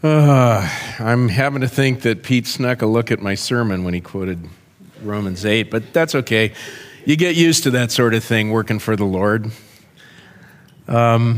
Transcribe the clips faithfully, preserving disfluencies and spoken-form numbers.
Uh, I'm having to think that Pete snuck a look at my sermon when he quoted Romans eight, but that's okay. You get used to that sort of thing working for the Lord. Um,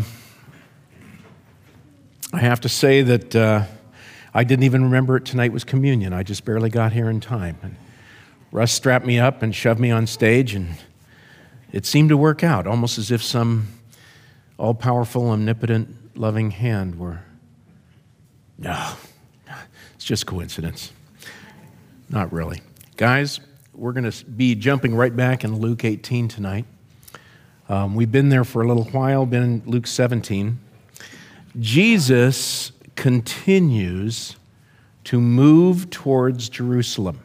I have to say that uh, I didn't even remember it tonight was communion. I just barely got here in time. And Russ strapped me up and shoved me on stage, and it seemed to work out, almost as if some all-powerful, omnipotent, loving hand were... No, it's just coincidence. Not really. Guys, we're going to be jumping right back in Luke eighteen tonight. Um, we've been there for a little while, been in Luke seventeen. Jesus continues to move towards Jerusalem,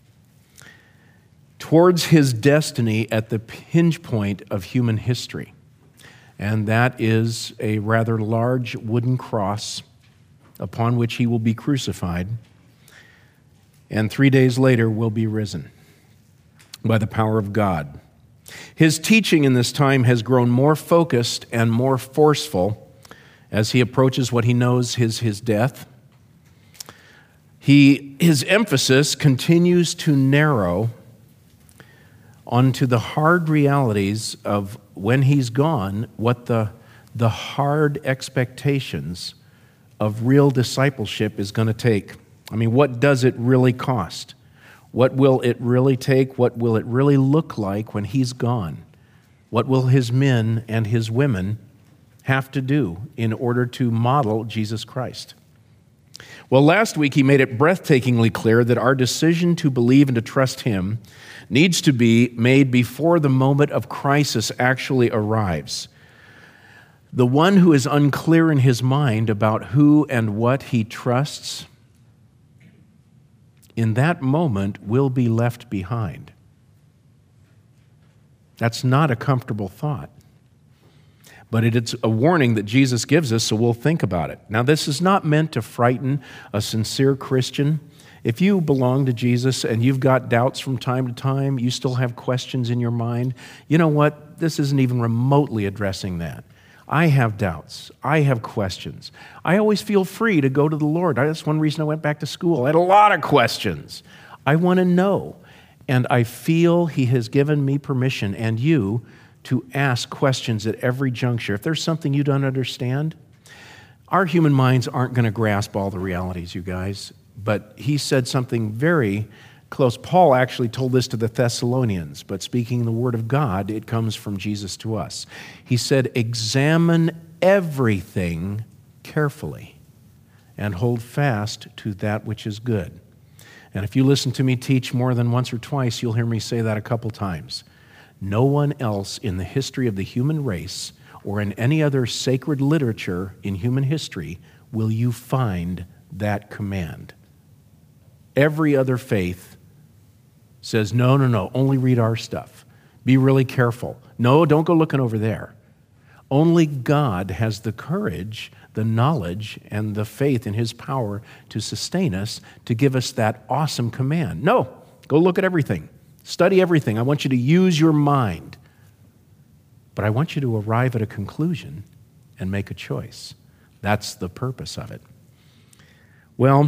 towards his destiny at the hinge point of human history. And that is a rather large wooden cross upon which he will be crucified, and three days later will be risen by the power of God. His teaching in this time has grown more focused and more forceful as he approaches what he knows is his death. He, his emphasis continues to narrow onto the hard realities of when he's gone, what the, the hard expectations of real discipleship is going to take. I mean, what does it really cost? What will it really take? What will it really look like when he's gone? What will his men and his women have to do in order to model Jesus Christ? Well, last week he made it breathtakingly clear that our decision to believe and to trust him needs to be made before the moment of crisis actually arrives. The one who is unclear in his mind about who and what he trusts, in that moment will be left behind. That's not a comfortable thought. But it's a warning that Jesus gives us, so we'll think about it. Now, this is not meant to frighten a sincere Christian. If you belong to Jesus and you've got doubts from time to time, you still have questions in your mind, you know what? This isn't even remotely addressing that. I have doubts. I have questions. I always feel free to go to the Lord. That's one reason I went back to school. I had a lot of questions. I want to know. And I feel he has given me permission and you to ask questions at every juncture. If there's something you don't understand, our human minds aren't going to grasp all the realities, you guys. But he said something very close. Paul actually told this to the Thessalonians, but speaking the word of God, it comes from Jesus to us. He said, examine everything carefully and hold fast to that which is good. And if you listen to me teach more than once or twice, you'll hear me say that a couple times. No one else in the history of the human race or in any other sacred literature in human history will you find that command. Every other faith says, no, no, no, only read our stuff. Be really careful. No, don't go looking over there. Only God has the courage, the knowledge, and the faith in his power to sustain us, to give us that awesome command. No, go look at everything. Study everything. I want you to use your mind. But I want you to arrive at a conclusion and make a choice. That's the purpose of it. Well,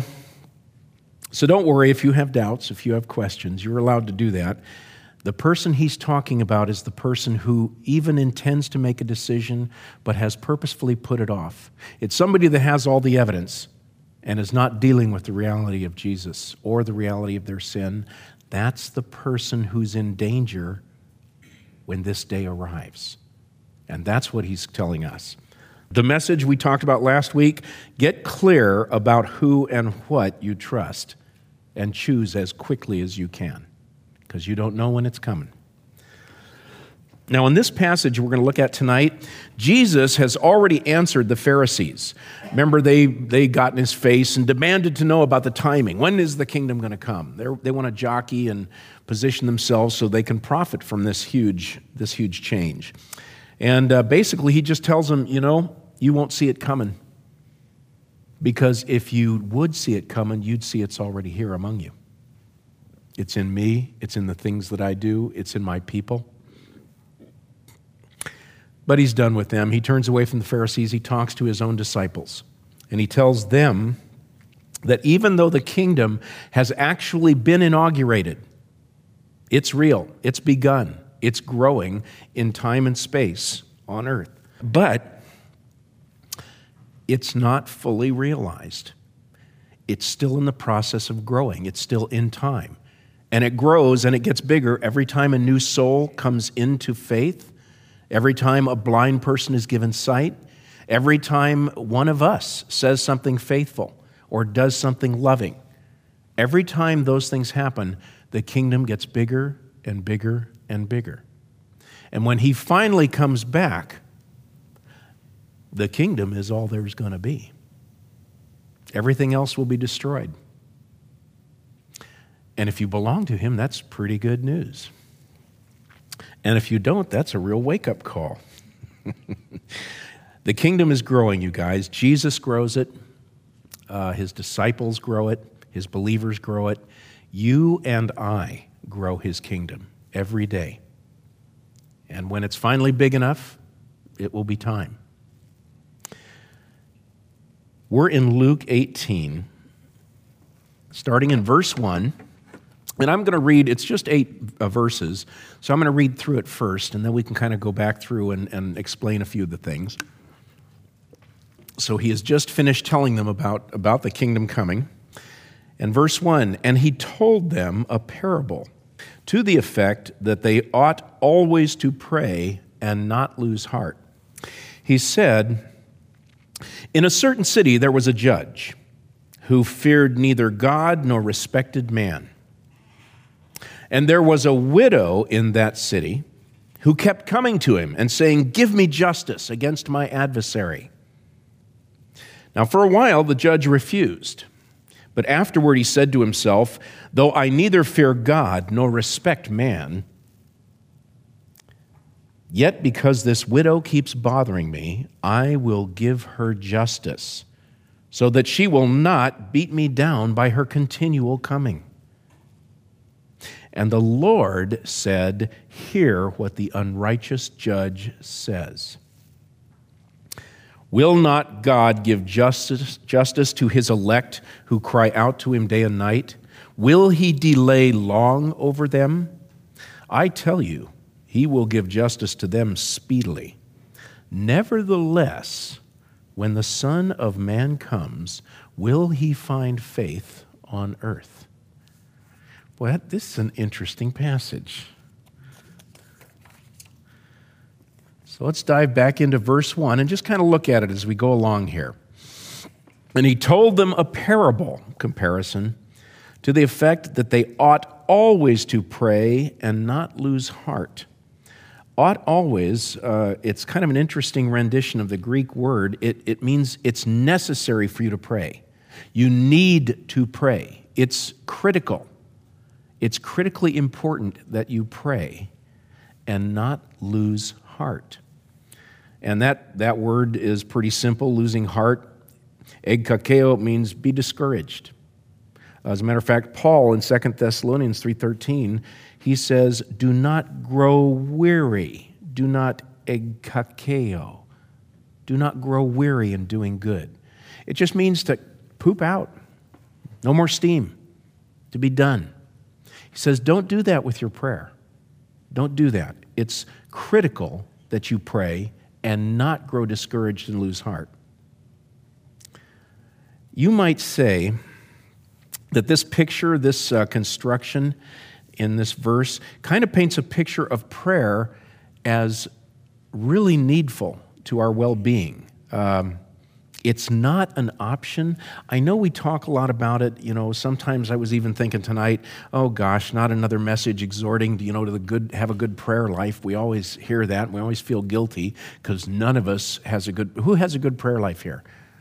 so don't worry if you have doubts, if you have questions. You're allowed to do that. The person he's talking about is the person who even intends to make a decision but has purposefully put it off. It's somebody that has all the evidence and is not dealing with the reality of Jesus or the reality of their sin. That's the person who's in danger when this day arrives. And that's what he's telling us. The message we talked about last week, get clear about who and what you trust and choose as quickly as you can, because you don't know when it's coming. Now, in this passage we're going to look at tonight, Jesus has already answered the Pharisees. Remember, they, they got in his face and demanded to know about the timing. When is the kingdom going to come? They're, they want to jockey and position themselves so they can profit from this huge, this huge change. And uh, basically, he just tells them, you know, you won't see it coming. Because if you would see it coming, you'd see it's already here among you. It's in me. It's in the things that I do. It's in my people. But he's done with them. He turns away from the Pharisees. He talks to his own disciples. And he tells them that even though the kingdom has actually been inaugurated, it's real, it's begun, it's growing in time and space on earth, but it's not fully realized. It's still in the process of growing. It's still in time. And it grows and it gets bigger every time a new soul comes into faith, every time a blind person is given sight, every time one of us says something faithful or does something loving. Every time those things happen, the kingdom gets bigger and bigger and bigger. And when he finally comes back, the kingdom is all there's going to be. Everything else will be destroyed. And if you belong to him, that's pretty good news. And if you don't, that's a real wake-up call. The kingdom is growing, you guys. Jesus grows it. Uh, his disciples grow it. His believers grow it. You and I grow his kingdom every day. And when it's finally big enough, it will be time. We're in Luke eighteen, starting in verse one. And I'm going to read, it's just eight uh, verses, so I'm going to read through it first, and then we can kind of go back through and, and explain a few of the things. So he has just finished telling them about, about the kingdom coming. And verse one, and he told them a parable to the effect that they ought always to pray and not lose heart. He said, in a certain city there was a judge who feared neither God nor respected man. And there was a widow in that city who kept coming to him and saying, give me justice against my adversary. Now for a while the judge refused, but afterward he said to himself, though I neither fear God nor respect man, yet because this widow keeps bothering me, I will give her justice, so that she will not beat me down by her continual coming. And the Lord said, hear what the unrighteous judge says. Will not God give justice, justice to his elect who cry out to him day and night? Will he delay long over them? I tell you, he will give justice to them speedily. Nevertheless, when the Son of Man comes, will he find faith on earth? Well, this is an interesting passage. So let's dive back into verse one and just kind of look at it as we go along here. And he told them a parable, comparison, to the effect that they ought always to pray and not lose heart. Ought always, uh, it's kind of an interesting rendition of the Greek word. It, it means it's necessary for you to pray. You need to pray. It's critical. It's critically important that you pray and not lose heart. And that, that word is pretty simple, losing heart. Egkakeo means be discouraged. As a matter of fact, Paul in Second Thessalonians three thirteen, he says, do not grow weary. Do not egkakeo. Do not grow weary in doing good. It just means to poop out. No more steam. To be done. He says, don't do that with your prayer. Don't do that. It's critical that you pray and not grow discouraged and lose heart. You might say that this picture, this uh, construction in this verse kind of paints a picture of prayer as really needful to our well-being. Um, It's not an option. I know we talk a lot about it. You know, sometimes I was even thinking tonight, oh gosh, not another message exhorting, you know, to the good, have a good prayer life. We always hear that. We always feel guilty because none of us has a good, who has a good prayer life here?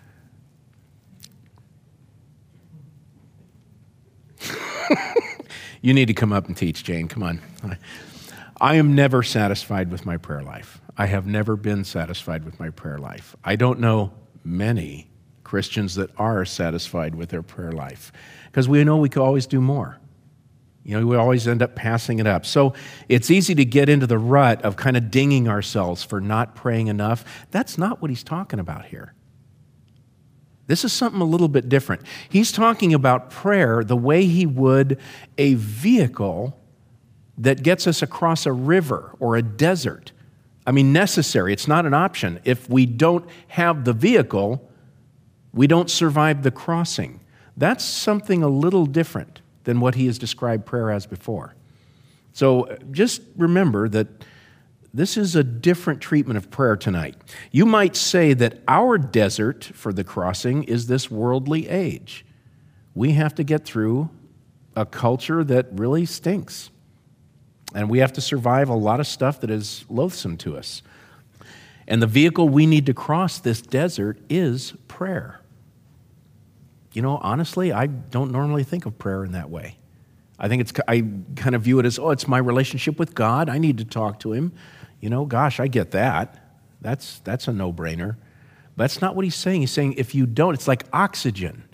You need to come up and teach, Jane. Come on. I am never satisfied with my prayer life. I have never been satisfied with my prayer life. I don't know many Christians that are satisfied with their prayer life because we know we could always do more. You know, we always end up passing it up. So it's easy to get into the rut of kind of dinging ourselves for not praying enough. That's not what he's talking about here. This is something a little bit different. He's talking about prayer the way he would a vehicle that gets us across a river or a desert. I mean, necessary. It's not an option. If we don't have the vehicle, we don't survive the crossing. That's something a little different than what he has described prayer as before. So just remember that this is a different treatment of prayer tonight. You might say that our desert for the crossing is this worldly age. We have to get through a culture that really stinks. And we have to survive a lot of stuff that is loathsome to us. And the vehicle we need to cross this desert is prayer. You know, honestly, I don't normally think of prayer in that way. I think it's, I kind of view it as, oh, it's my relationship with God. I need to talk to Him. You know, gosh, I get that. That's, that's a no-brainer. But that's not what he's saying. He's saying if you don't, it's like oxygen.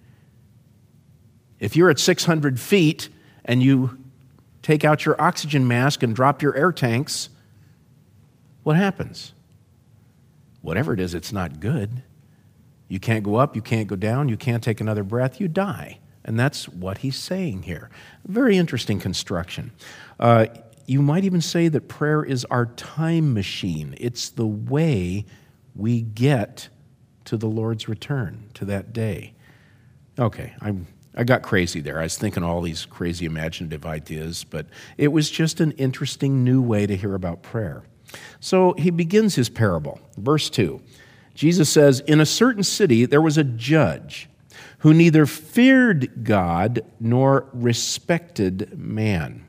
If you're at six hundred feet and you take out your oxygen mask and drop your air tanks, what happens? Whatever it is, it's not good. You can't go up, you can't go down, you can't take another breath, you die. And that's what he's saying here. Very interesting construction. Uh, you might even say that prayer is our time machine. It's the way we get to the Lord's return, to that day. Okay, I'm, I got crazy there. I was thinking all these crazy imaginative ideas, but it was just an interesting new way to hear about prayer. So he begins his parable. Verse two, Jesus says, "In a certain city there was a judge who neither feared God nor respected man."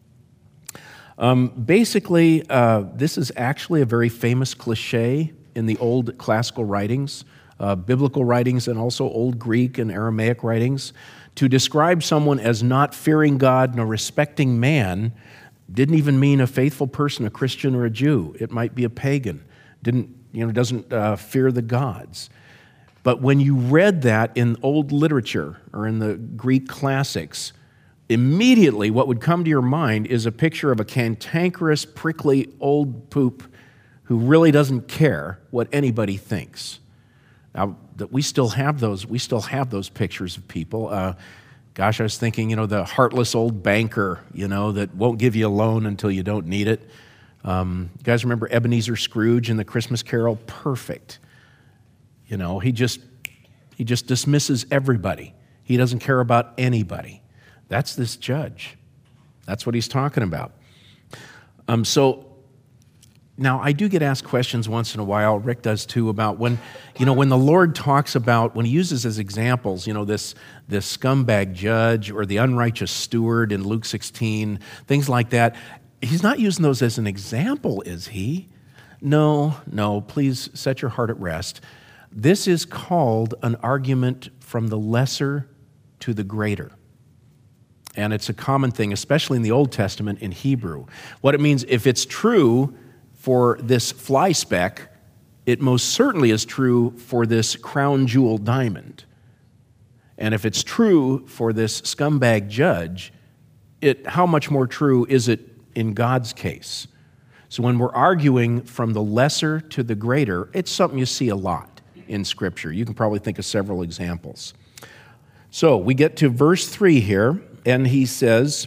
Um, basically, uh, this is actually a very famous cliche in the old classical writings, uh, biblical writings, and also Old Greek and Aramaic writings. To describe someone as not fearing God nor respecting man didn't even mean a faithful person, a Christian or a Jew. It might be a pagan. Didn't, you know, doesn't uh, fear the gods. But when you read that in old literature or in the Greek classics, immediately what would come to your mind is a picture of a cantankerous, prickly old poop who really doesn't care what anybody thinks. Now, that we still have those, we still have those pictures of people. Uh, gosh, I was thinking, you know, the heartless old banker, you know, that won't give you a loan until you don't need it. Um, you guys remember Ebenezer Scrooge in the Christmas Carol? Perfect. You know, he just he just dismisses everybody. He doesn't care about anybody. That's this judge. That's what he's talking about. Um, so now I do get asked questions once in a while. Rick does too, about when, you know, when the Lord talks about, when he uses as examples, you know, this this scumbag judge or the unrighteous steward in Luke sixteen, things like that. He's not using those as an example, is he? No, no. Please set your heart at rest. This is called an argument from the lesser to the greater. And it's a common thing, especially in the Old Testament in Hebrew. What it means, if it's true for this fly speck, it most certainly is true for this crown jewel diamond. And if it's true for this scumbag judge, it, how much more true is it in God's case? So when we're arguing from the lesser to the greater, it's something you see a lot in Scripture. You can probably think of several examples. So we get to verse three here, and he says,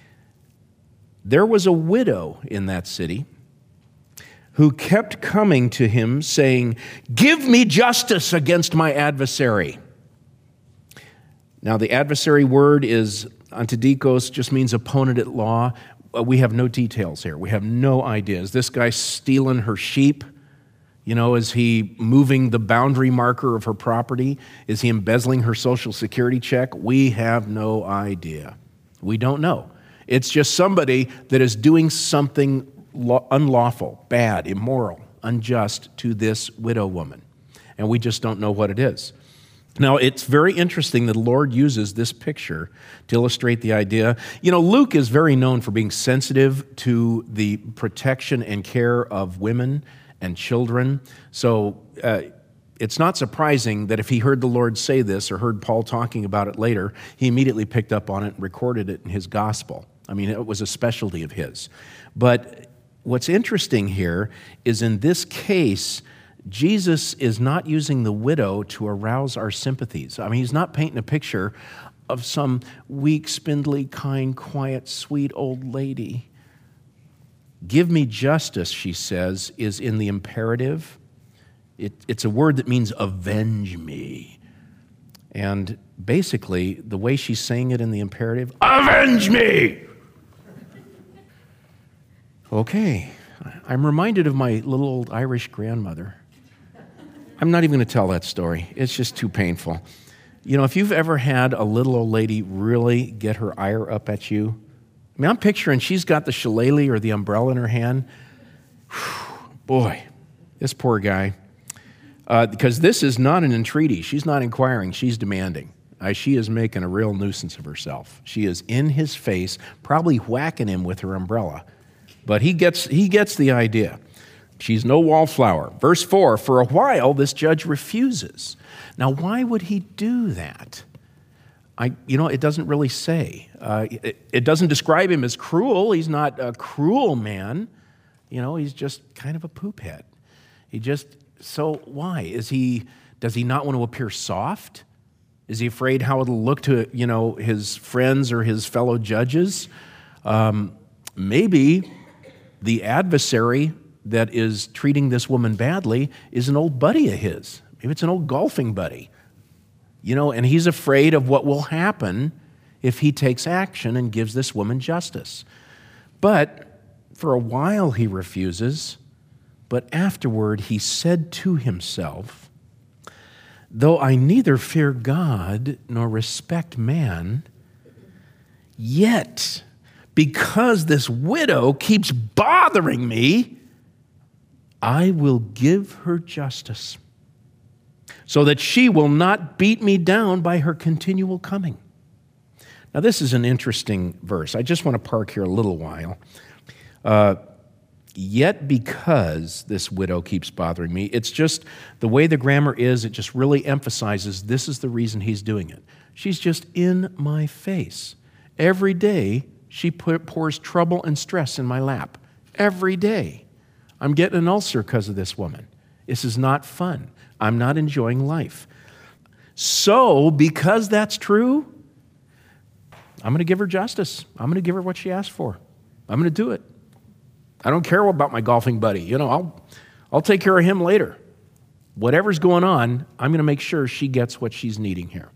"There was a widow in that city who kept coming to him, saying, 'Give me justice against my adversary.'" Now, the adversary word is antidikos, just means opponent at law. We have no details here. We have no idea. Is this guy stealing her sheep? You know, is he moving the boundary marker of her property? Is he embezzling her Social Security check? We have no idea. We don't know. It's just somebody that is doing something unlawful, bad, immoral, unjust to this widow woman. And we just don't know what it is. Now, it's very interesting that the Lord uses this picture to illustrate the idea. You know, Luke is very known for being sensitive to the protection and care of women and children. So uh, it's not surprising that if he heard the Lord say this or heard Paul talking about it later, he immediately picked up on it and recorded it in his gospel. I mean, it was a specialty of his. But what's interesting here is in this case, Jesus is not using the widow to arouse our sympathies. I mean, he's not painting a picture of some weak, spindly, kind, quiet, sweet old lady. Give me justice, she says, is in the imperative. It, it's a word that means avenge me. And basically, the way she's saying it in the imperative, avenge me! Okay, I'm reminded of my little old Irish grandmother. I'm not even going to tell that story. It's just too painful. You know, if you've ever had a little old lady really get her ire up at you, I mean, I'm picturing she's got the shillelagh or the umbrella in her hand. Whew, boy, this poor guy. Uh, because this is not an entreaty. She's not inquiring. She's demanding. Uh, she is making a real nuisance of herself. She is in his face, probably whacking him with her umbrella. But he gets, he gets the idea. She's no wallflower. Verse four, for a while this judge refuses. Now, why would he do that? I, you know, it doesn't really say. Uh, it, it doesn't describe him as cruel. He's not a cruel man. You know, he's just kind of a poop head. He just, so why? Is he, does he not want to appear soft? Is he afraid how it'll look to, you know, his friends or his fellow judges? Um, maybe the adversary that is treating this woman badly is an old buddy of his. Maybe it's an old golfing buddy. You know, and he's afraid of what will happen if he takes action and gives this woman justice. But for a while he refuses, but afterward he said to himself, though I neither fear God nor respect man, yet because this widow keeps bothering me, I will give her justice, so that she will not beat me down by her continual coming. Now, this is an interesting verse. I just want to park here a little while. Uh, Yet because this widow keeps bothering me, it's just the way the grammar is, it just really emphasizes this is the reason he's doing it. She's just in my face. Every day, she pours trouble and stress in my lap. Every day. I'm getting an ulcer because of this woman. This is not fun. I'm not enjoying life. So, because that's true, I'm going to give her justice. I'm going to give her what she asked for. I'm going to do it. I don't care about my golfing buddy. You know, I'll, I'll take care of him later. Whatever's going on, I'm going to make sure she gets what she's needing here.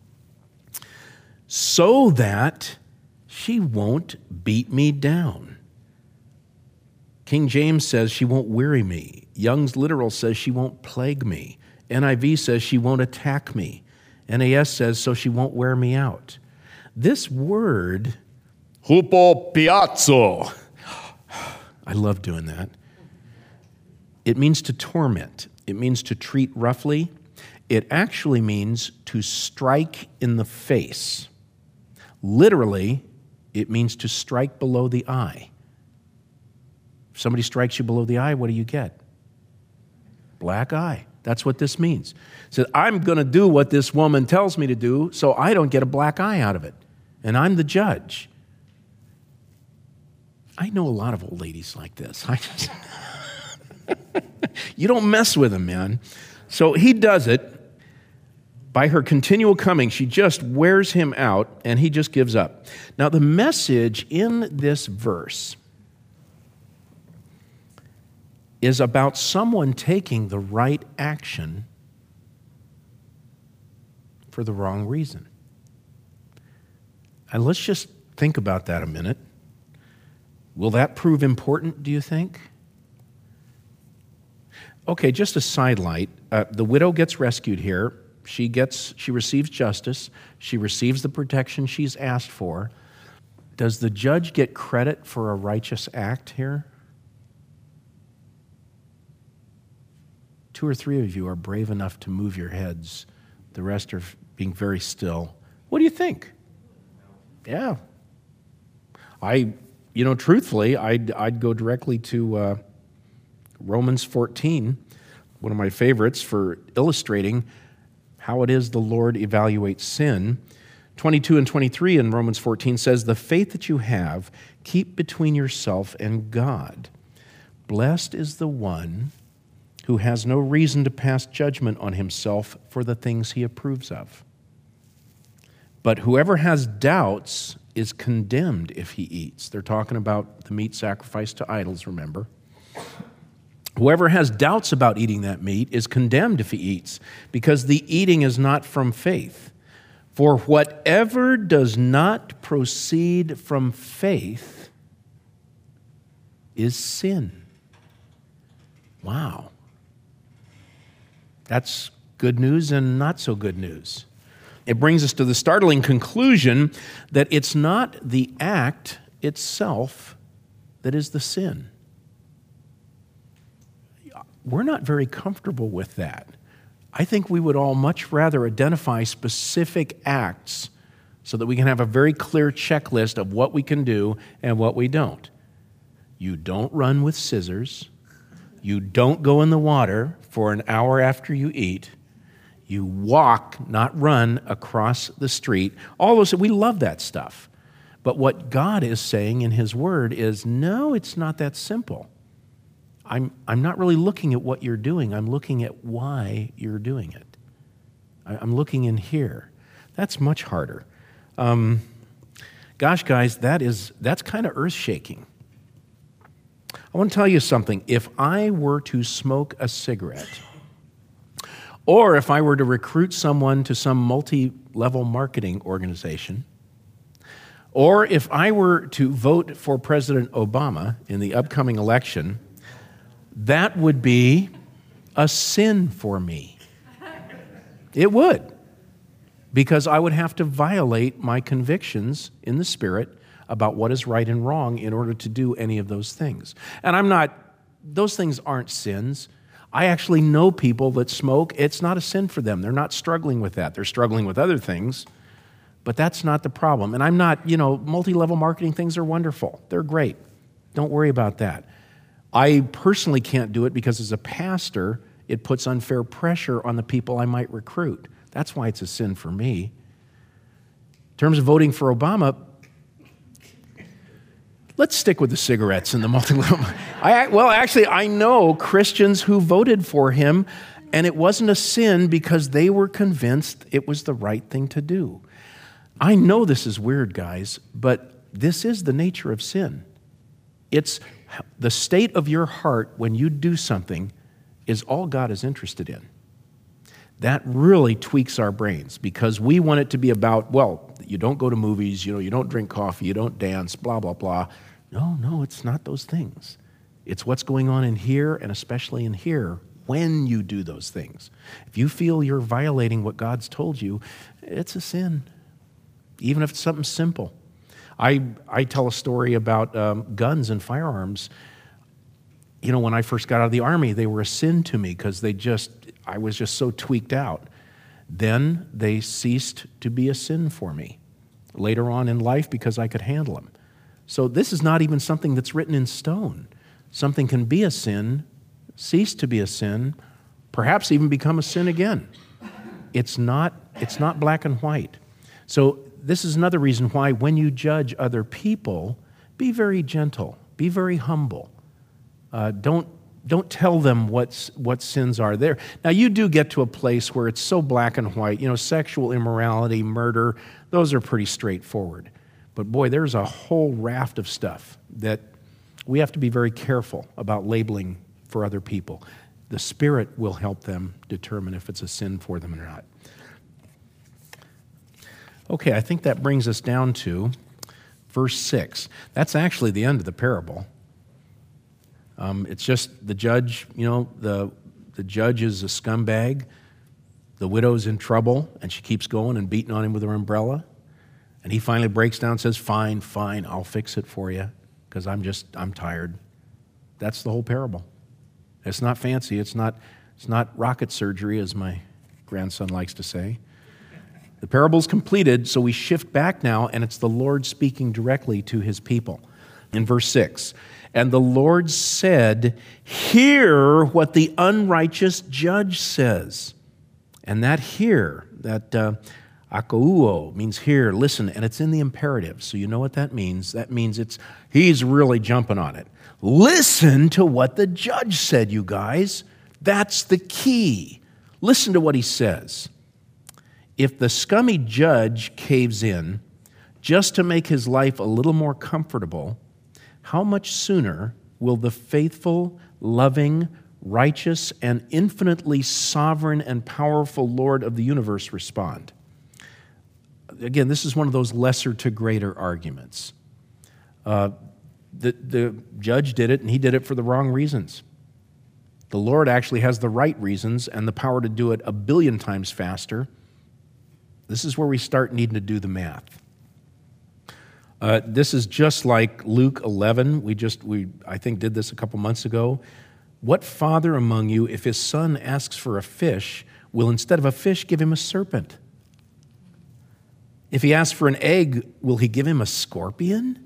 So that she won't beat me down. King James says she won't weary me. Young's Literal says she won't plague me. N I V says she won't attack me. N A S says so she won't wear me out. This word, hupopiazzo, I love doing that. It means to torment. It means to treat roughly. It actually means to strike in the face. Literally, it means to strike below the eye. If somebody strikes you below the eye, what do you get? Black eye. That's what this means. It says, I'm going to do what this woman tells me to do so I don't get a black eye out of it. And I'm the judge. I know a lot of old ladies like this. I just you don't mess with them, man. So he does it. By her continual coming, she just wears him out, and he just gives up. Now, the message in this verse is about someone taking the right action for the wrong reason. And let's just think about that a minute. Will that prove important, do you think? Okay, just a sidelight. Uh, the widow gets rescued here. She gets, she receives justice. She receives the protection she's asked for. Does the judge get credit for a righteous act here? Two or three of you are brave enough to move your heads. The rest are being very still. What do you think? Yeah. I, you know, truthfully, I'd, I'd go directly to uh, Romans fourteen, one of my favorites for illustrating how it is the Lord evaluates sin. twenty-two and twenty-three in Romans fourteen says, the faith that you have, keep between yourself and God. Blessed is the one who has no reason to pass judgment on himself for the things he approves of. But whoever has doubts is condemned if he eats. They're talking about the meat sacrificed to idols, remember? Whoever has doubts about eating that meat is condemned if he eats, because the eating is not from faith. For whatever does not proceed from faith is sin. Wow. That's good news and not so good news. It brings us to the startling conclusion that it's not the act itself that is the sin. We're not very comfortable with that. I think we would all much rather identify specific acts so that we can have a very clear checklist of what we can do and what we don't. You don't run with scissors. You don't go in the water for an hour after you eat. You walk, not run, across the street. All those, we love that stuff. But what God is saying in His Word is, no, it's not that simple. I'm, I'm not really looking at what you're doing. I'm looking at why you're doing it. I, I'm looking in here. That's much harder. Um, gosh, guys, that is, that's kind of earth-shaking. I want to tell you something. If I were to smoke a cigarette, or if I were to recruit someone to some multi-level marketing organization, or if I were to vote for President Obama in the upcoming election, that would be a sin for me. It would. Because I would have to violate my convictions in the Spirit about what is right and wrong in order to do any of those things. And I'm not, those things aren't sins. I actually know people that smoke. It's not a sin for them. They're not struggling with that. They're struggling with other things, but that's not the problem. And I'm not, you know, multi-level marketing things are wonderful. They're great. Don't worry about that. I personally can't do it because as a pastor, it puts unfair pressure on the people I might recruit. That's why it's a sin for me. In terms of voting for Obama, let's stick with the cigarettes and the multi-level. I, well, actually, I know Christians who voted for him, and it wasn't a sin because they were convinced it was the right thing to do. I know this is weird, guys, but this is the nature of sin. It's the state of your heart when you do something is all God is interested in. That really tweaks our brains because we want it to be about, well, you don't go to movies, you know, you don't drink coffee, you don't dance, blah, blah, blah. No, no, it's not those things. It's what's going on in here and especially in here when you do those things. If you feel you're violating what God's told you, it's a sin, even if it's something simple. I, I tell a story about um, guns and firearms. You know, when I first got out of the Army, they were a sin to me because they just, I was just so tweaked out. Then they ceased to be a sin for me later on in life because I could handle them. So this is not even something that's written in stone. Something can be a sin, cease to be a sin, perhaps even become a sin again. It's not, it's not black and white. So this is another reason why when you judge other people, be very gentle, be very humble. Uh, don't, don't tell them what's, what sins are there. Now, you do get to a place where it's so black and white. You know, sexual immorality, murder, those are pretty straightforward. But boy, there's a whole raft of stuff that we have to be very careful about labeling for other people. The Spirit will help them determine if it's a sin for them or not. Okay, I think that brings us down to verse six. That's actually the end of the parable. Um, it's just the judge, you know, the, the judge is a scumbag. The widow's in trouble, and she keeps going and beating on him with her umbrella. And he finally breaks down and says, fine, fine, I'll fix it for you because I'm just, I'm tired. That's the whole parable. It's not fancy. It's not, it's not rocket surgery, as my grandson likes to say. The parable's completed, so we shift back now, and it's the Lord speaking directly to his people. In verse six, and the Lord said, hear what the unrighteous judge says. And that hear, that uh, akouo, means hear, listen, and it's in the imperative. So you know what that means. That means it's he's really jumping on it. Listen to what the judge said, you guys. That's the key. Listen to what he says. If the scummy judge caves in just to make his life a little more comfortable, how much sooner will the faithful, loving, righteous, and infinitely sovereign and powerful Lord of the universe respond? Again, this is one of those lesser to greater arguments. Uh, the, the judge did it, and he did it for the wrong reasons. The Lord actually has the right reasons and the power to do it a billion times faster. This is where we start needing to do the math. Uh, this is just like Luke eleven. We just, we I think, did this a couple months ago. What father among you, if his son asks for a fish, will instead of a fish give him a serpent? If he asks for an egg, will he give him a scorpion?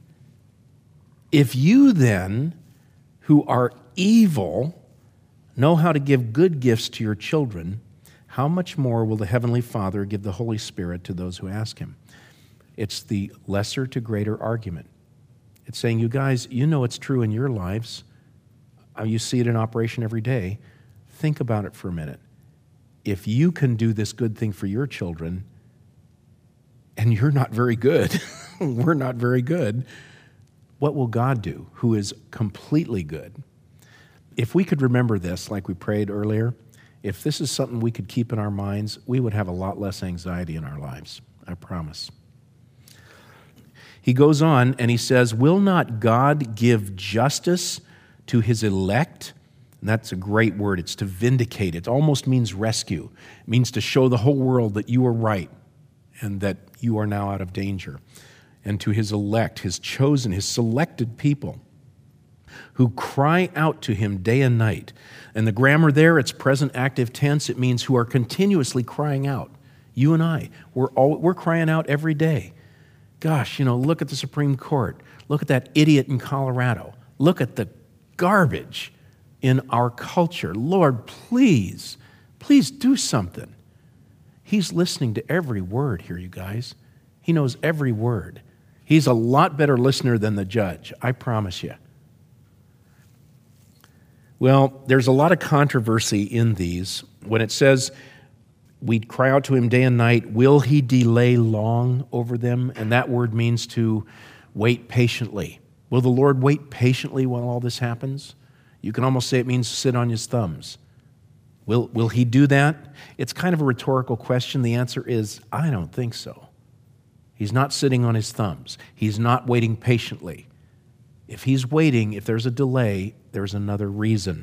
If you then, who are evil, know how to give good gifts to your children, how much more will the Heavenly Father give the Holy Spirit to those who ask him? It's the lesser to greater argument. It's saying, you guys, you know it's true in your lives. You see it in operation every day. Think about it for a minute. If you can do this good thing for your children, and you're not very good, we're not very good, what will God do, who is completely good? If we could remember this, like we prayed earlier, if this is something we could keep in our minds, we would have a lot less anxiety in our lives, I promise. He goes on and he says, will not God give justice to his elect? And that's a great word. It's to vindicate. It almost means rescue. It means to show the whole world that you are right and that you are now out of danger. And to his elect, his chosen, his selected people who cry out to him day and night. And the grammar there, it's present active tense. It means who are continuously crying out. You and I, we're all, we're crying out every day. Gosh, you know, look at the Supreme Court. Look at that idiot in Colorado. Look at the garbage in our culture. Lord, please, please do something. He's listening to every word here, you guys. He knows every word. He's a lot better listener than the judge, I promise you. Well, there's a lot of controversy in these. When it says, we cry out to him day and night, will he delay long over them? And that word means to wait patiently. Will the Lord wait patiently while all this happens? You can almost say it means sit on his thumbs. Will, will he do that? It's kind of a rhetorical question. The answer is, I don't think so. He's not sitting on his thumbs. He's not waiting patiently. If he's waiting, if there's a delay, there's another reason.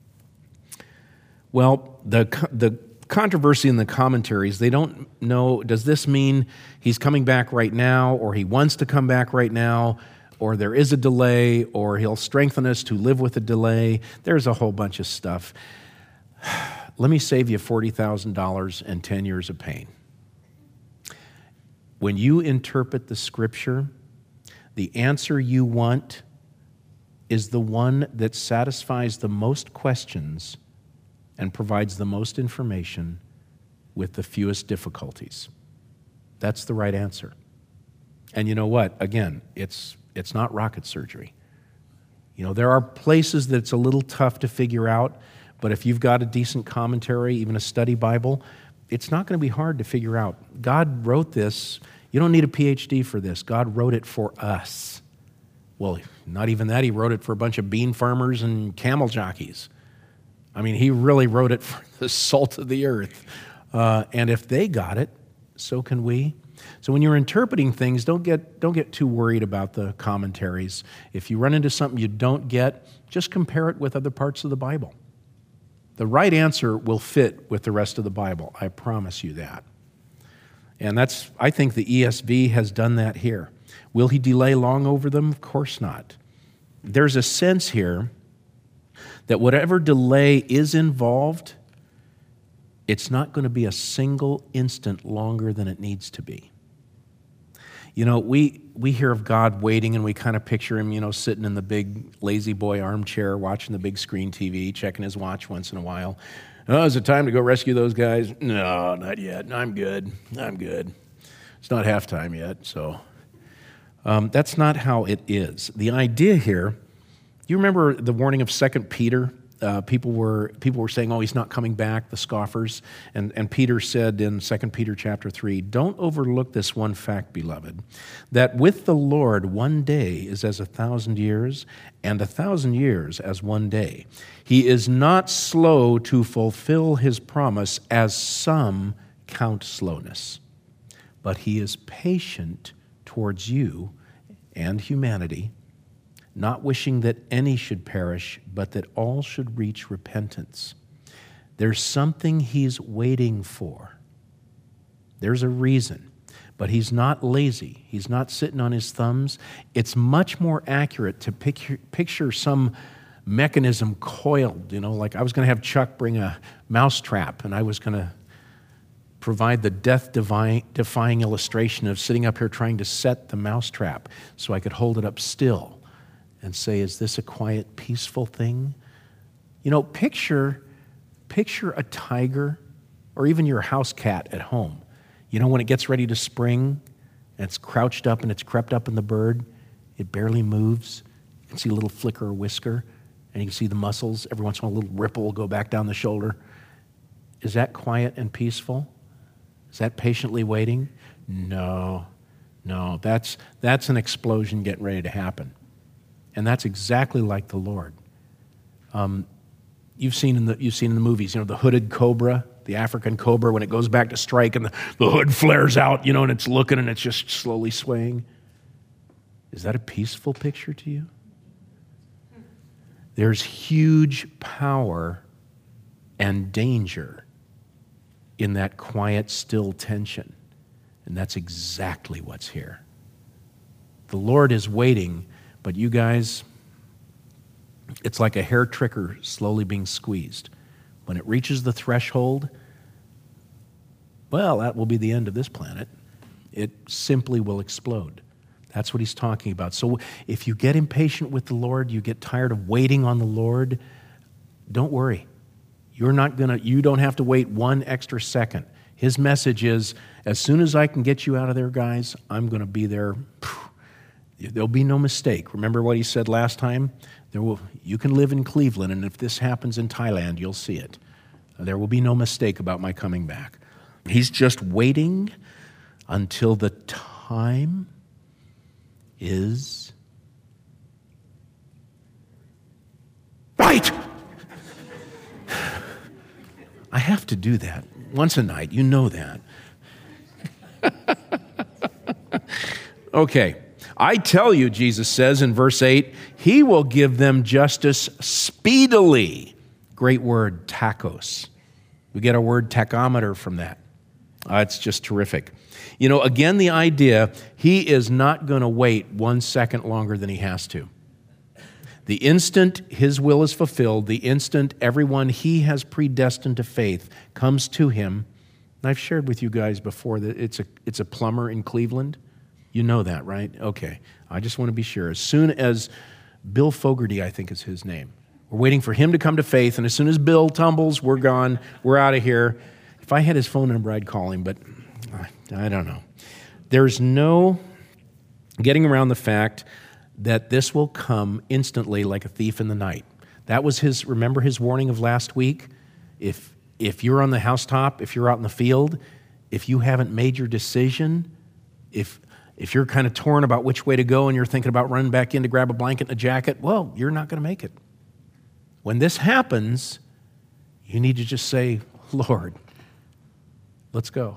Well, the, the controversy in the commentaries, they don't know, does this mean he's coming back right now, or he wants to come back right now, or there is a delay, or he'll strengthen us to live with a delay? There's a whole bunch of stuff. Let me save you forty thousand dollars and ten years of pain. When you interpret the Scripture, the answer you want is the one that satisfies the most questions and provides the most information with the fewest difficulties. That's the right answer. And you know what? Again, it's it's not rocket surgery. You know, there are places that it's a little tough to figure out, but if you've got a decent commentary, even a study Bible, it's not going to be hard to figure out. God wrote this. You don't need a P H D for this. God wrote it for us. Well, not even that. He wrote it for a bunch of bean farmers and camel jockeys. I mean, he really wrote it for the salt of the earth. Uh, and if they got it, so can we. So when you're interpreting things, don't get, don't get too worried about the commentaries. If you run into something you don't get, just compare it with other parts of the Bible. The right answer will fit with the rest of the Bible. I promise you that. And that's, I think the E S V has done that here. Will he delay long over them? Of course not. There's a sense here that whatever delay is involved, it's not going to be a single instant longer than it needs to be. You know, we, we hear of God waiting, and we kind of picture him, you know, sitting in the big lazy boy armchair, watching the big screen T V, checking his watch once in a while. Oh, is it time to go rescue those guys? No, not yet. I'm good. I'm good. It's not halftime yet, so... Um, that's not how it is. The idea here, you remember the warning of Second Peter uh, people were people were saying, "Oh, he's not coming back." The scoffers, and and Peter said in Second Peter chapter three, "Don't overlook this one fact, beloved, that with the Lord one day is as a thousand years, and a thousand years as one day. He is not slow to fulfill his promise, as some count slowness, but he is patient towards you and humanity, not wishing that any should perish, but that all should reach repentance." There's something he's waiting for. There's a reason, but he's not lazy. He's not sitting on his thumbs. It's much more accurate to picture, picture some mechanism coiled, you know, like I was going to have Chuck bring a mousetrap, and I was going to provide the death-defying illustration of sitting up here trying to set the mousetrap so I could hold it up still and say, is this a quiet, peaceful thing? You know, picture, picture a tiger or even your house cat at home. You know, when it gets ready to spring and it's crouched up and it's crept up in the bird, it barely moves. You can see a little flicker or whisker, and you can see the muscles. Every once in a while, a little ripple will go back down the shoulder. Is that quiet and peaceful? Is that patiently waiting? No, no, that's, that's an explosion getting ready to happen. And that's exactly like the Lord. Um, you've seen in the you've seen in the movies, you know, the hooded cobra, the African cobra, when it goes back to strike and the, the hood flares out, you know, and it's looking and it's just slowly swaying. Is that a peaceful picture to you? There's huge power and danger in that quiet, still tension. And that's exactly what's here. The Lord is waiting, but you guys, it's like a hair trigger slowly being squeezed. When it reaches the threshold, well, that will be the end of this planet. It simply will explode. That's what he's talking about. So if you get impatient with the Lord, you get tired of waiting on the Lord, don't worry. You're not gonna, you don't have to wait one extra second. His message is, as soon as I can get you out of there, guys, I'm gonna be there. There'll be no mistake. Remember what he said last time? There will, you can live in Cleveland, and if this happens in Thailand, you'll see it. There will be no mistake about my coming back. He's just waiting until the time is right. I have to do that once a night. You know that. Okay. I tell you, Jesus says in verse eight, he will give them justice speedily. Great word, tachos. We get our word tachometer from that. Uh, it's just terrific. You know, again, the idea, he is not going to wait one second longer than he has to. The instant his will is fulfilled, the instant everyone he has predestined to faith comes to him, and I've shared with you guys before that it's a, it's a plumber in Cleveland. You know that, right? Okay. I just want to be sure. As soon as Bill Fogarty, I think is his name, we're waiting for him to come to faith, and as soon as Bill tumbles, we're gone. We're out of here. If I had his phone number, I'd call him, but I don't know. There's no getting around the fact that this will come instantly like a thief in the night. That was his, remember his warning of last week? If, if you're on the housetop, if you're out in the field, if you haven't made your decision, if, if you're kind of torn about which way to go and you're thinking about running back in to grab a blanket and a jacket, well, you're not going to make it. When this happens, you need to just say, Lord, let's go.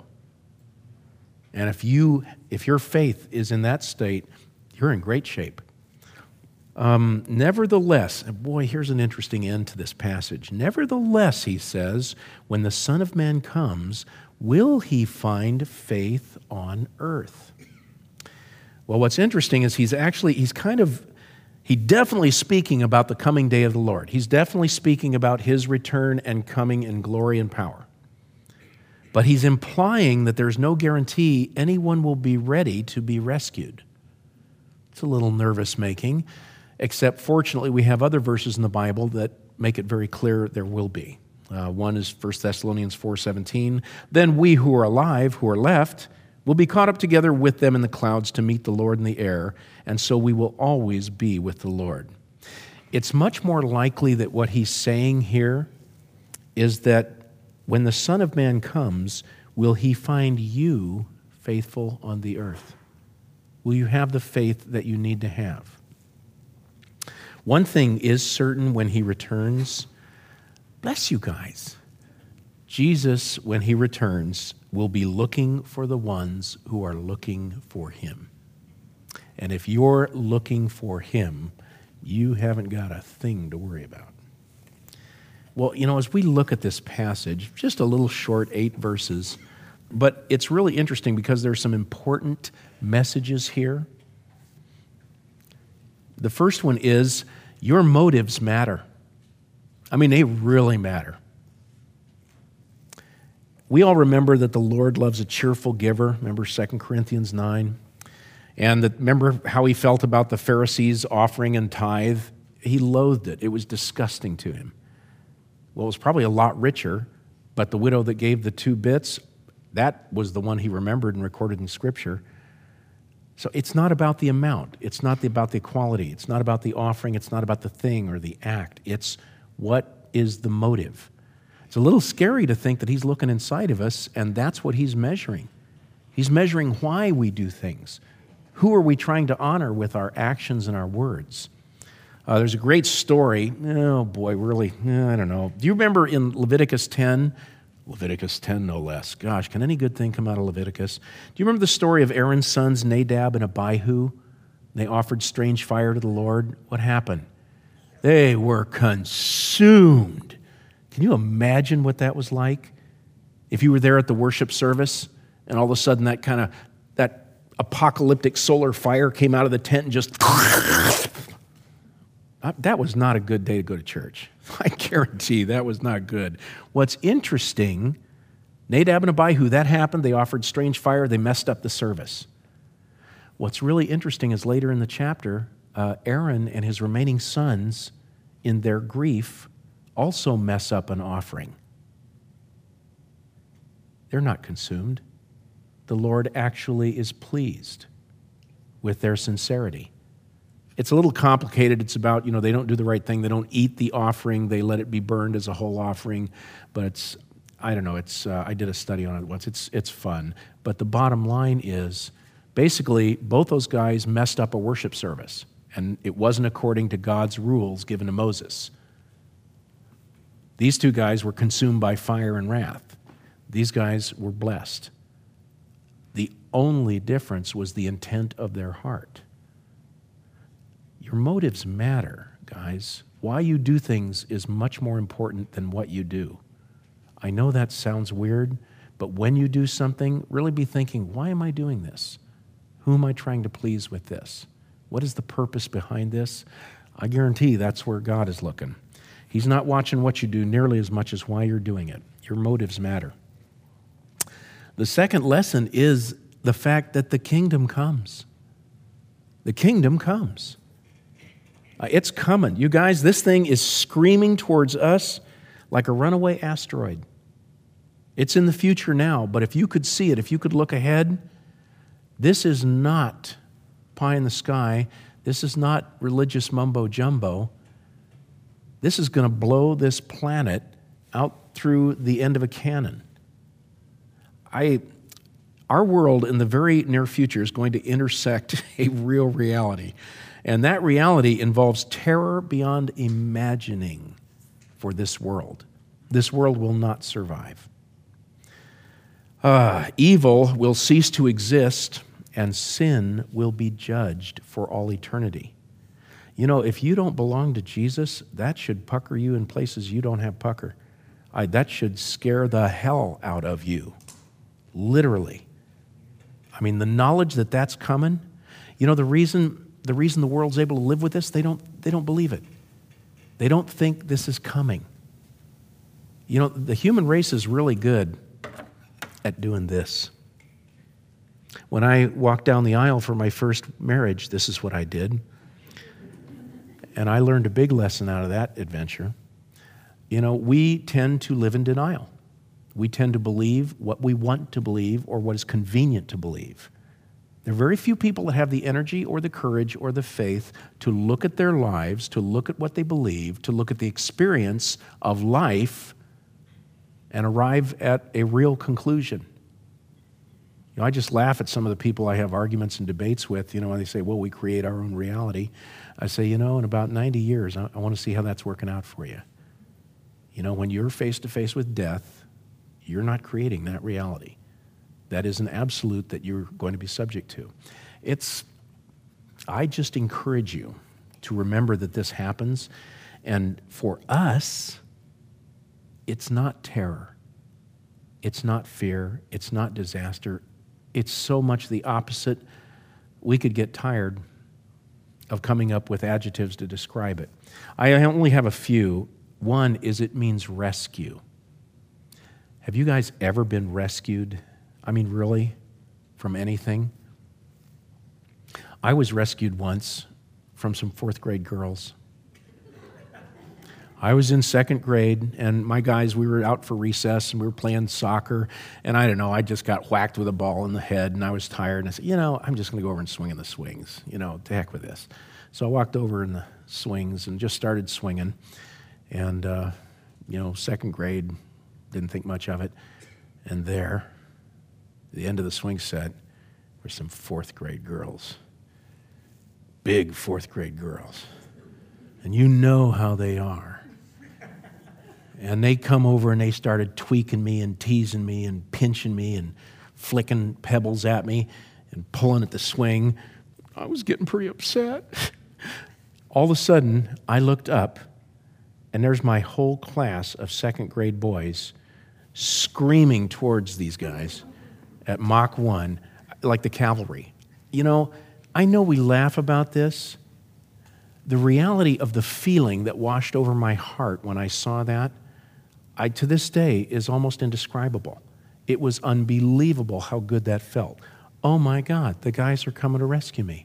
And if you, if your faith is in that state, you're in great shape. Um, nevertheless, and boy, here's an interesting end to this passage. Nevertheless, he says, when the Son of Man comes, will he find faith on earth? Well, what's interesting is he's actually, he's kind of, he definitely speaking about the coming day of the Lord. He's definitely speaking about his return and coming in glory and power. But he's implying that there's no guarantee anyone will be ready to be rescued. It's a little nervous-making, except fortunately we have other verses in the Bible that make it very clear there will be. Uh, one is First Thessalonians four seventeen. Then we who are alive, who are left, will be caught up together with them in the clouds to meet the Lord in the air, and so we will always be with the Lord. it's much more likely that what he's saying here is that when the Son of Man comes, will he find you faithful on the earth? Will you have the faith that you need to have? One thing is certain when he returns, bless you guys, Jesus, when he returns, will be looking for the ones who are looking for him. And if you're looking for him, you haven't got a thing to worry about. Well, you know, as we look at this passage, just a little short, eight verses, but it's really interesting because there's some important messages here. The first one is your motives matter. I mean, they really matter. We all remember that the Lord loves a cheerful giver. Remember Second Corinthians nine? And that, remember how he felt about the Pharisees' offering and tithe? He loathed it. It was disgusting to him. Well, it was probably a lot richer, but the widow that gave the two bits, that was the one he remembered and recorded in Scripture. So it's not about the amount. It's not about the quality. It's not about the offering. It's not about the thing or the act. It's what is the motive. It's a little scary to think that he's looking inside of us, and that's what he's measuring. He's measuring why we do things. Who are we trying to honor with our actions and our words? Uh, there's a great story. Oh, boy, really, I don't know. Do you remember in Leviticus ten? Leviticus ten, no less. Gosh, can any good thing come out of Leviticus? Do you remember the story of Aaron's sons, Nadab and Abihu? They offered strange fire to the Lord. What happened? They were consumed. Can you imagine what that was like? If you were there at the worship service and all of a sudden that kind of, that apocalyptic solar fire came out of the tent and just, that was not a good day to go to church. I guarantee that was not good. What's interesting, Nadab and Abihu, that happened. They offered strange fire. They messed up the service. What's really interesting is later in the chapter, uh, Aaron and his remaining sons, in their grief, also mess up an offering. They're not consumed. The Lord actually is pleased with their sincerity. It's a little complicated. It's about, you know, they don't do the right thing. They don't eat the offering. They let it be burned as a whole offering. But it's, I don't know, it's, uh, I did a study on it once. It's, it's fun. But the bottom line is, basically, both those guys messed up a worship service. And it wasn't according to God's rules given to Moses. These two guys were consumed by fire and wrath. These guys were blessed. The only difference was the intent of their heart. Your motives matter, guys. Why you do things is much more important than what you do. I know that sounds weird, but when you do something, really be thinking, why am I doing this? Who am I trying to please with this? What is the purpose behind this? I guarantee that's where God is looking. He's not watching what you do nearly as much as why you're doing it. Your motives matter. The second lesson is the fact that the kingdom comes. The kingdom comes. Uh, it's coming. You guys, this thing is screaming towards us like a runaway asteroid. It's in the future now, but if you could see it, if you could look ahead, this is not pie in the sky. This is not religious mumbo jumbo. This is going to blow this planet out through the end of a cannon. I, our world in the very near future is going to intersect a real reality. And that reality involves terror beyond imagining for this world. This world will not survive. Uh, evil will cease to exist, and sin will be judged for all eternity. You know, if you don't belong to Jesus, that should pucker you in places you don't have pucker. I, that should scare the hell out of you, literally. I mean, the knowledge that that's coming, you know, the reason the reason the world's able to live with this, they don't they don't believe it. They don't think this is coming. You know, the human race is really good at doing this. When I walked down the aisle for my first marriage, this is what I did. And I learned a big lesson out of that adventure. You know, we tend to live in denial. We tend to believe what we want to believe or what is convenient to believe. There are very few people that have the energy or the courage or the faith to look at their lives, to look at what they believe, to look at the experience of life and arrive at a real conclusion. You know, I just laugh at some of the people I have arguments and debates with, you know, when they say, well, we create our own reality. I say, you know, in about ninety years, I, I want to see how that's working out for you. You know, when you're face-to-face with death, you're not creating that reality. That is an absolute that you're going to be subject to. It's, I just encourage you to remember that this happens. And for us, it's not terror. It's not fear. It's not disaster. It's so much the opposite. We could get tired of coming up with adjectives to describe it. I only have a few. One is it means rescue. Have you guys ever been rescued? I mean, really, from anything? I was rescued once from some fourth grade girls. I was in second grade, and my guys, we were out for recess, and we were playing soccer, and I don't know, I just got whacked with a ball in the head, and I was tired, and I said, you know, I'm just going to go over and swing in the swings. You know, to heck with this. So I walked over in the swings and just started swinging, and, uh, you know, second grade, didn't think much of it, and there, at the end of the swing set, were some fourth grade girls. Big fourth grade girls. And you know how they are. And they come over and they started tweaking me and teasing me and pinching me and flicking pebbles at me and pulling at the swing. I was getting pretty upset. All of a sudden, I looked up, and there's my whole class of second grade boys screaming towards these guys at Mach one, like the cavalry. You know, I know we laugh about this. The reality of the feeling that washed over my heart when I saw that, I, to this day, is almost indescribable. It was unbelievable how good that felt. Oh my God, the guys are coming to rescue me.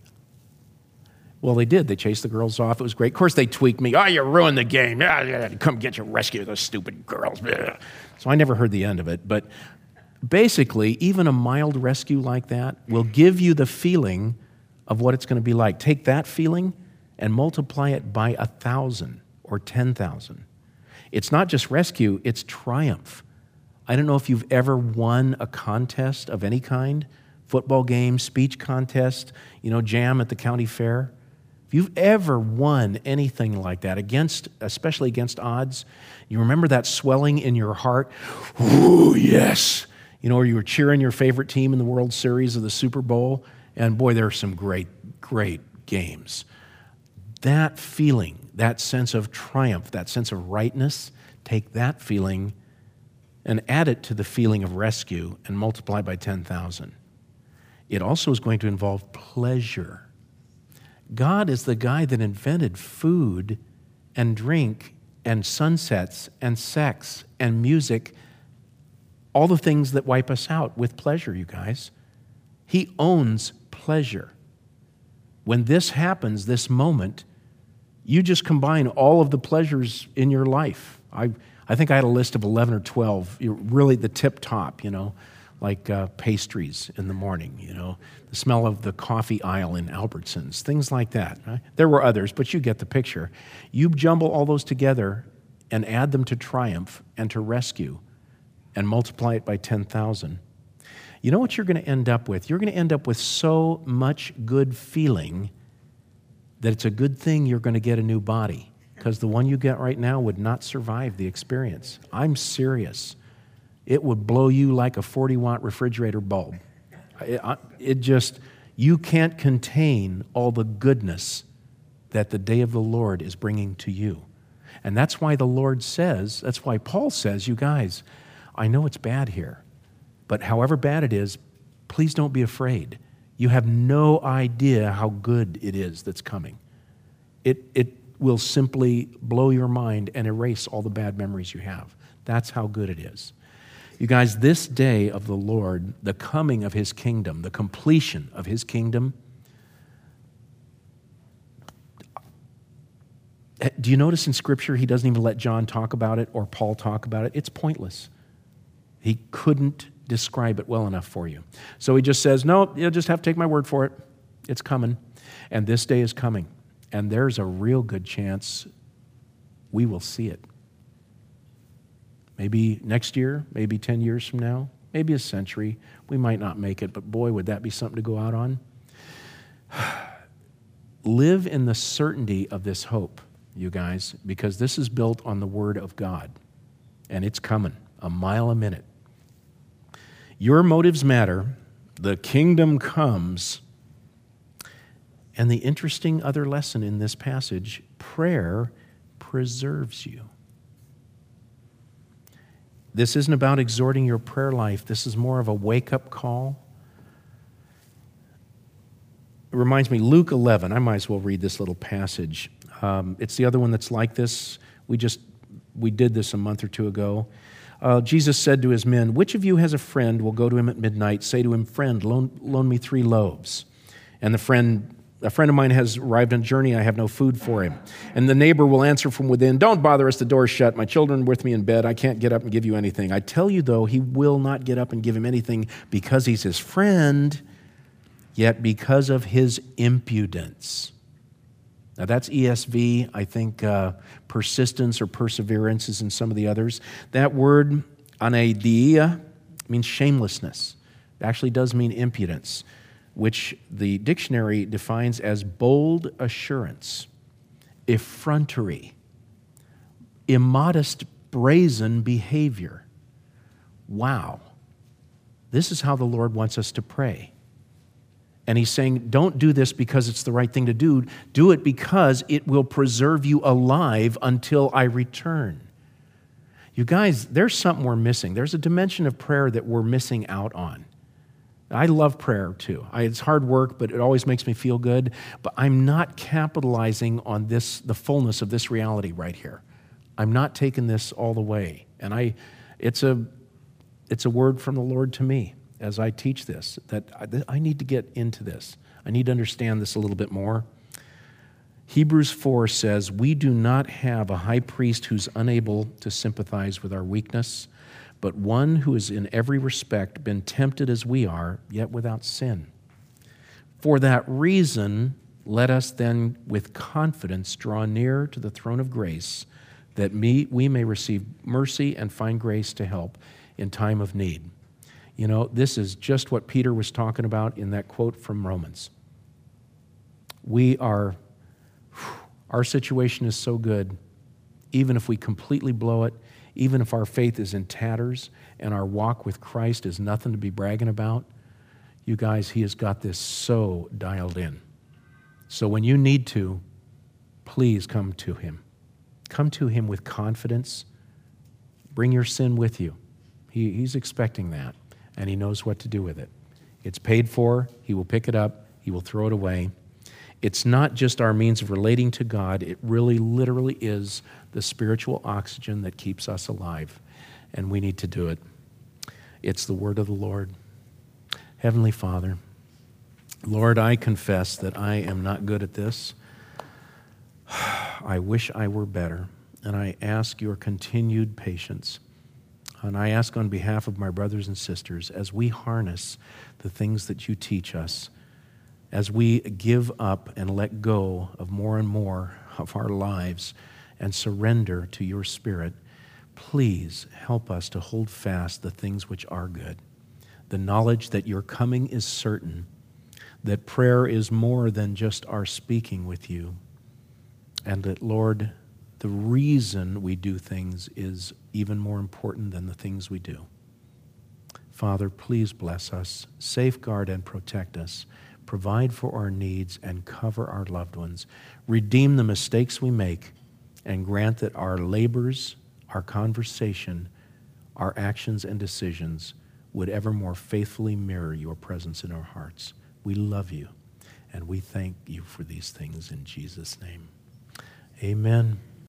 Well, they did. They chased the girls off. It was great. Of course, they tweaked me. Oh, you ruined the game. Yeah, yeah, come get your rescue, those stupid girls. So I never heard the end of it. But basically, even a mild rescue like that will give you the feeling of what it's going to be like. Take that feeling and multiply it by a thousand or ten thousand. It's not just rescue, it's triumph. I don't know if you've ever won a contest of any kind, football game, speech contest, you know, jam at the county fair. If you've ever won anything like that, against, especially against odds, you remember that swelling in your heart? Ooh, yes. You know, or you were cheering your favorite team in the World Series or the Super Bowl, and boy, there are some great, great games. That feeling, that sense of triumph, that sense of rightness, take that feeling and add it to the feeling of rescue and multiply by ten thousand. It also is going to involve pleasure. God is the guy that invented food and drink and sunsets and sex and music, all the things that wipe us out with pleasure, you guys. He owns pleasure. When this happens, this moment, you just combine all of the pleasures in your life. I I think I had a list of eleven or twelve, really the tip top, you know, like uh, pastries in the morning, you know, the smell of the coffee aisle in Albertsons, things like that. Right? There were others, but you get the picture. You jumble all those together and add them to triumph and to rescue and multiply it by ten thousand. You know what you're going to end up with? You're going to end up with so much good feeling that it's a good thing you're going to get a new body, because the one you get right now would not survive the experience. I'm serious. It would blow you like a forty watt refrigerator bulb. It, it just, you can't contain all the goodness that the day of the Lord is bringing to you. And that's why the Lord says, that's why Paul says, you guys, I know it's bad here, but however bad it is, please don't be afraid. You have no idea how good it is that's coming. It, it will simply blow your mind and erase all the bad memories you have. That's how good it is. You guys, this day of the Lord, the coming of His kingdom, the completion of His kingdom, do you notice in Scripture He doesn't even let John talk about it or Paul talk about it? It's pointless. He couldn't describe it well enough for you. So he just says, no, you'll just have to take my word for it. It's coming. And this day is coming. And there's a real good chance we will see it. Maybe next year, maybe ten years from now, maybe a century. We might not make it, but boy, would that be something to go out on. Live in the certainty of this hope, you guys, because this is built on the Word of God, and it's coming a mile a minute. Your motives matter. The kingdom comes. And the interesting other lesson in this passage, prayer preserves you. This isn't about exhorting your prayer life. This is more of a wake-up call. It reminds me, Luke eleven. I might as well read this little passage. Um, it's the other one that's like this. We just, we did this a month or two ago. Uh, Jesus said to his men, which of you has a friend, will go to him at midnight, say to him, friend, loan, loan me three loaves. And the friend A friend of mine has arrived on a journey. I have no food for him. And the neighbor will answer from within, don't bother us, the door's shut. My children are with me in bed. I can't get up and give you anything. I tell you, though, he will not get up and give him anything because he's his friend, yet because of his impudence. Now, that's E S V. I think uh, persistence or perseverance is in some of the others. That word, anaideia, means shamelessness. It actually does mean impudence, which the dictionary defines as bold assurance, effrontery, immodest, brazen behavior. Wow. This is how the Lord wants us to pray. And he's saying, don't do this because it's the right thing to do. Do it because it will preserve you alive until I return. You guys, there's something we're missing. There's a dimension of prayer that we're missing out on. I love prayer too. I, it's hard work, but it always makes me feel good. But I'm not capitalizing on this, the fullness of this reality right here. I'm not taking this all the way. And I, it's a, it's a word from the Lord to me as I teach this, that I, I need to get into this. I need to understand this a little bit more. Hebrews four says, we do not have a high priest who's unable to sympathize with our weakness, but one who has in every respect been tempted as we are, yet without sin. For that reason, let us then with confidence draw near to the throne of grace, that we may receive mercy and find grace to help in time of need. You know, this is just what Peter was talking about in that quote from Romans. We are, our situation is so good, even if we completely blow it, even if our faith is in tatters and our walk with Christ is nothing to be bragging about, you guys, he has got this so dialed in. So when you need to, please come to him. Come to him with confidence. Bring your sin with you. He, he's expecting that, and he knows what to do with it. It's paid for. He will pick it up. He will throw it away. It's not just our means of relating to God. It really, literally is the spiritual oxygen that keeps us alive, and we need to do it. It's the word of the Lord. Heavenly Father, Lord, I confess that I am not good at this. I wish I were better, and I ask your continued patience. And I ask on behalf of my brothers and sisters, as we harness the things that you teach us, as we give up and let go of more and more of our lives and surrender to your Spirit, please help us to hold fast the things which are good. The knowledge that your coming is certain, that prayer is more than just our speaking with you, and that, Lord, the reason we do things is even more important than the things we do. Father, please bless us, safeguard and protect us, provide for our needs, and cover our loved ones. Redeem the mistakes we make, and grant that our labors, our conversation, our actions and decisions would ever more faithfully mirror your presence in our hearts. We love you, and we thank you for these things in Jesus' name. Amen.